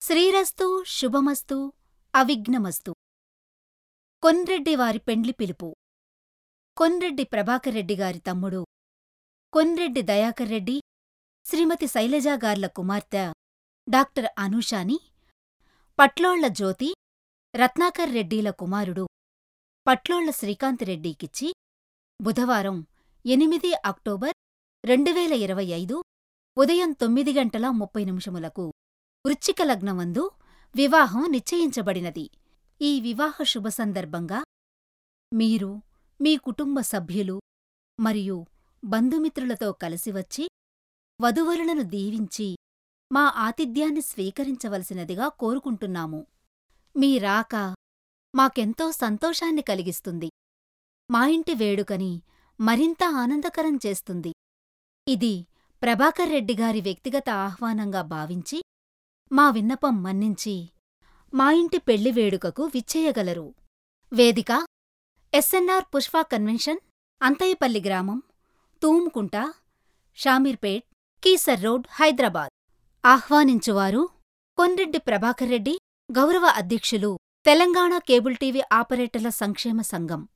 శ్రీరస్తు శుభమస్తు అవిఘ్నమస్తు. కొన్రెడ్డివారి పెండ్లి పిలుపు. కొన్రెడ్డి ప్రభాకర్రెడ్డిగారి తమ్ముడు కొన్రెడ్డి దయాకర్రెడ్డి, శ్రీమతి శైలజాగార్ల కుమార్తె డాక్టర్ అనూషాని పట్లోళ్ల జ్యోతి, రత్నాకర్రెడ్డిల కుమారుడు పట్లోళ్ల శ్రీకాంతిరెడ్డికిచ్చి బుధవారం 8 అక్టోబర్ 2025 ఉదయం 9:30 వృశ్చిక లగ్నమందు వివాహం నిశ్చయించబడినది. ఈ వివాహ శుభ సందర్భంగా మీరు మీ కుటుంబ సభ్యులు మరియు బంధుమిత్రులతో కలిసివచ్చి వధువరులను దీవించి మా ఆతిథ్యాన్ని స్వీకరించవలసినదిగా కోరుకుంటున్నాము. మీ రాక మాకెంతో సంతోషాన్ని కలిగిస్తుంది. మా ఇంటి వేడుకని మరింత ఆనందకరం చేస్తుంది. ఇది ప్రభాకర్రెడ్డిగారి వ్యక్తిగత ఆహ్వానంగా భావించి మా విన్నపం మన్నించి మా ఇంటి పెళ్లి వేడుకకు విచ్చేయగలరు. వేదిక: ఎస్ఎన్ఆర్ పుష్ప కన్వెన్షన్, అంతయ్యపల్లి గ్రామం, తూమ్కుంట, షామీర్పేట్, కీసర్ రోడ్, హైదరాబాద్. ఆహ్వానించువారు కొన్రెడ్డి ప్రభాకర్రెడ్డి, గౌరవ అధ్యక్షులు, తెలంగాణ కేబుల్ టీవీ ఆపరేటర్ల సంక్షేమ సంఘం.